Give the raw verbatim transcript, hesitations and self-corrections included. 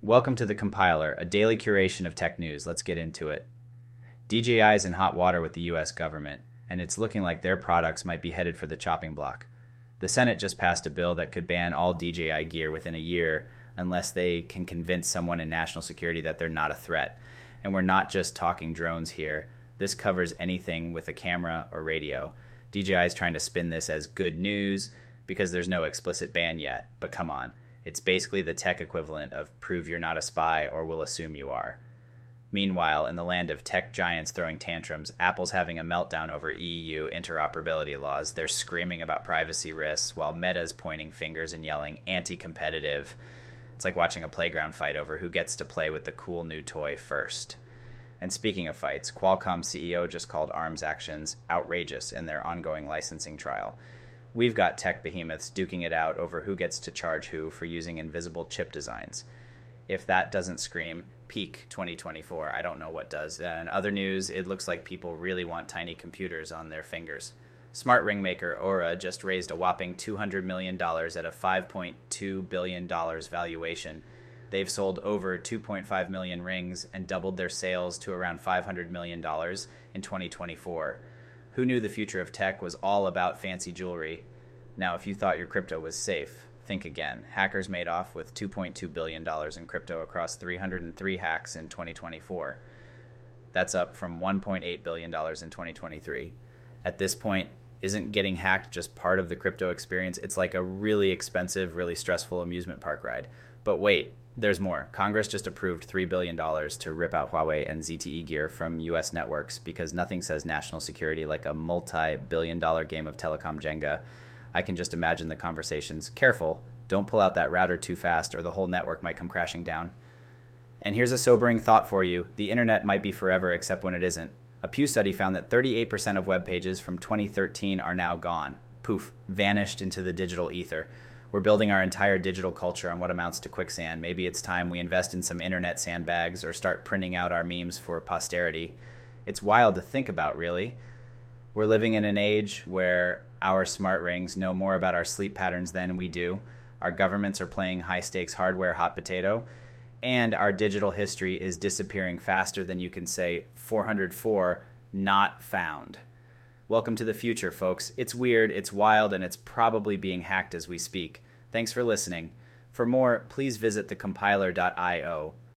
Welcome to The Compiler, a daily curation of tech news. Let's get into it. D J I is in hot water with the U S government, and it's looking like their products might be headed for the chopping block. The Senate just passed a bill that could ban all D J I gear within a year unless they can convince someone in national security that they're not a threat. And we're not just talking drones here. This covers anything with a camera or radio. D J I is trying to spin this as good news because there's no explicit ban yet, but come on. It's basically the tech equivalent of prove you're not a spy or we'll assume you are. Meanwhile, in the land of tech giants throwing tantrums, Apple's having a meltdown over E U interoperability laws. They're screaming about privacy risks while Meta's pointing fingers and yelling anti-competitive. It's like watching a playground fight over who gets to play with the cool new toy first. And speaking of fights, Qualcomm C E O just called ARM's actions outrageous in their ongoing licensing trial. We've got tech behemoths duking it out over who gets to charge who for using invisible chip designs. If that doesn't scream peak twenty twenty-four, I don't know what does. In other news, it looks like people really want tiny computers on their fingers. Smart ring maker Aura just raised a whopping two hundred million dollars at a five point two billion dollars valuation. They've sold over two point five million rings and doubled their sales to around five hundred million dollars in twenty twenty-four. Who knew the future of tech was all about fancy jewelry? Now, if you thought your crypto was safe, think again. Hackers made off with two point two billion dollars in crypto across three hundred three hacks in twenty twenty-four. That's up from one point eight billion dollars in twenty twenty-three. At this point, isn't getting hacked just part of the crypto experience? It's like a really expensive, really stressful amusement park ride. But wait, there's more. Congress just approved three billion dollars to rip out Huawei and Z T E gear from U S networks because nothing says national security like a multi-billion dollar game of telecom Jenga. I can just imagine the conversations. Careful, don't pull out that router too fast or the whole network might come crashing down. And here's a sobering thought for you. The internet might be forever except when it isn't. A Pew study found that thirty-eight percent of web pages from twenty thirteen are now gone. Poof, vanished into the digital ether. We're building our entire digital culture on what amounts to quicksand. Maybe it's time we invest in some internet sandbags or start printing out our memes for posterity. It's wild to think about, really. We're living in an age where our smart rings know more about our sleep patterns than we do. Our governments are playing high-stakes hardware hot potato. And our digital history is disappearing faster than you can say four hundred four not found. Welcome to the future, folks. It's weird, it's wild, and it's probably being hacked as we speak. Thanks for listening. For more, please visit the compiler dot io.